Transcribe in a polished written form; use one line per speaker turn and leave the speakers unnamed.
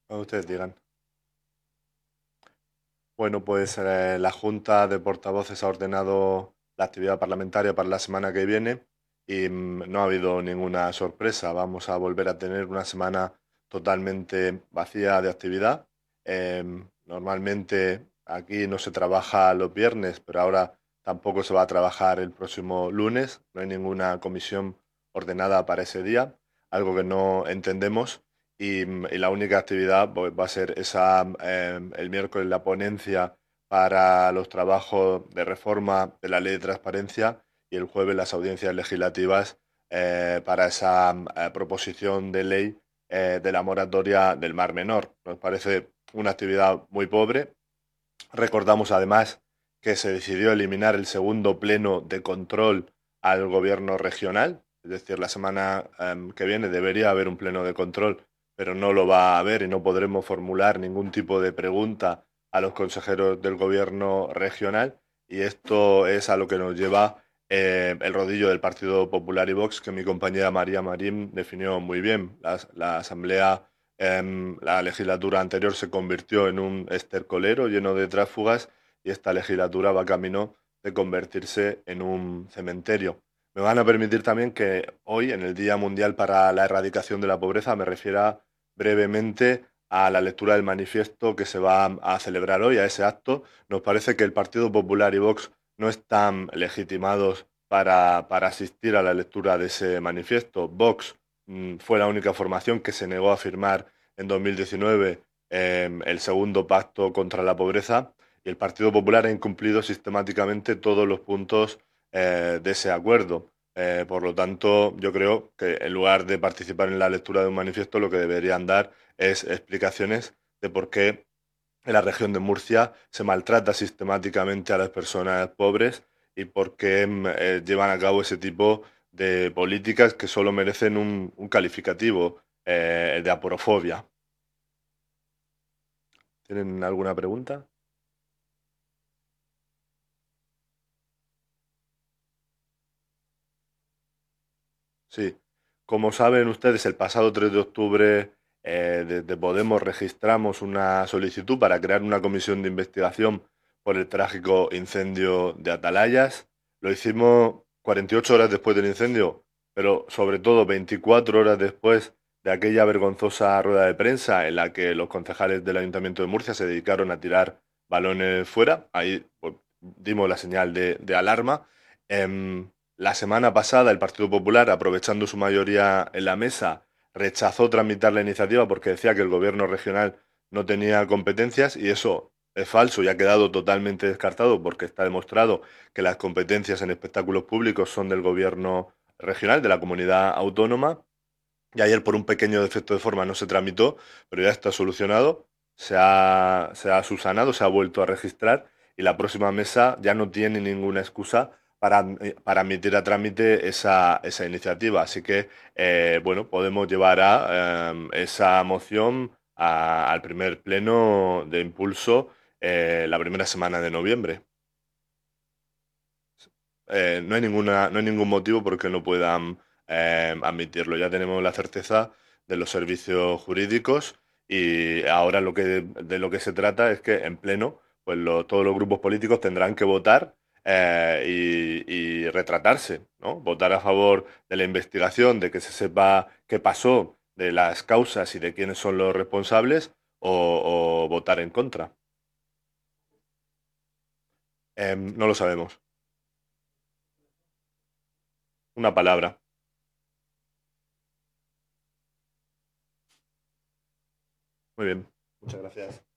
Cuando ustedes digan. Bueno, pues la Junta de Portavoces ha ordenado la actividad parlamentaria para la semana que viene y no ha habido ninguna sorpresa. Vamos a volver a tener una semana totalmente vacía de actividad. Normalmente aquí no se trabaja los viernes, pero ahora tampoco se va a trabajar el próximo lunes. No hay ninguna comisión ordenada para ese día, algo que no entendemos y la única actividad pues, va a ser esa, el miércoles la ponencia para los trabajos de reforma de la ley de transparencia y el jueves las audiencias legislativas para esa proposición de ley de la moratoria del Mar Menor. Nos parece una actividad muy pobre. Recordamos además que se decidió eliminar el segundo pleno de control al gobierno regional, es decir, la semana que viene debería haber un pleno de control, pero no lo va a haber y no podremos formular ningún tipo de pregunta a los consejeros del gobierno regional y esto es a lo que nos lleva el rodillo del Partido Popular y Vox que mi compañera María Marín definió muy bien. La asamblea la legislatura anterior se convirtió en un estercolero lleno de tránsfugas y esta legislatura va camino de convertirse en un cementerio. Me van a permitir también que hoy, en el Día Mundial para la Erradicación de la Pobreza, me refiera brevemente a la lectura del manifiesto que se va a celebrar hoy, a ese acto. Nos parece que el Partido Popular y Vox no están legitimados para asistir a la lectura de ese manifiesto. Vox fue la única formación que se negó a firmar en 2019 el segundo pacto contra la pobreza y el Partido Popular ha incumplido sistemáticamente todos los puntos de ese acuerdo. Por lo tanto, yo creo que en lugar de participar en la lectura de un manifiesto, lo que deberían dar es explicaciones de por qué en la región de Murcia se maltrata sistemáticamente a las personas pobres y por qué llevan a cabo ese tipo de políticas que solo merecen un calificativo, el de aporofobia. ¿Tienen alguna pregunta? Sí. Como saben ustedes, el pasado 3 de octubre desde Podemos registramos una solicitud para crear una comisión de investigación por el trágico incendio de Atalayas. Lo hicimos 48 horas después del incendio, pero sobre todo 24 horas después de aquella vergonzosa rueda de prensa en la que los concejales del Ayuntamiento de Murcia se dedicaron a tirar balones fuera. Ahí pues, dimos la señal de alarma. La semana pasada el Partido Popular, aprovechando su mayoría en la mesa, rechazó tramitar la iniciativa porque decía que el gobierno regional no tenía competencias y eso es falso y ha quedado totalmente descartado porque está demostrado que las competencias en espectáculos públicos son del gobierno regional, de la comunidad autónoma. Y ayer por un pequeño defecto de forma no se tramitó, pero ya está solucionado, se ha subsanado, se ha vuelto a registrar y la próxima mesa ya no tiene ninguna excusa para admitir a trámite esa iniciativa. Así que, bueno, podemos llevar esa moción al primer pleno de impulso la primera semana de noviembre. No hay ningún motivo por el que no puedan admitirlo. Ya tenemos la certeza de los servicios jurídicos y ahora de lo que se trata es que en pleno, pues todos los grupos políticos tendrán que votar y retratarse, ¿no? Votar a favor de la investigación, de que se sepa qué pasó, de las causas y de quiénes son los responsables, o votar en contra. No lo sabemos. Una palabra. Muy bien. Muchas gracias.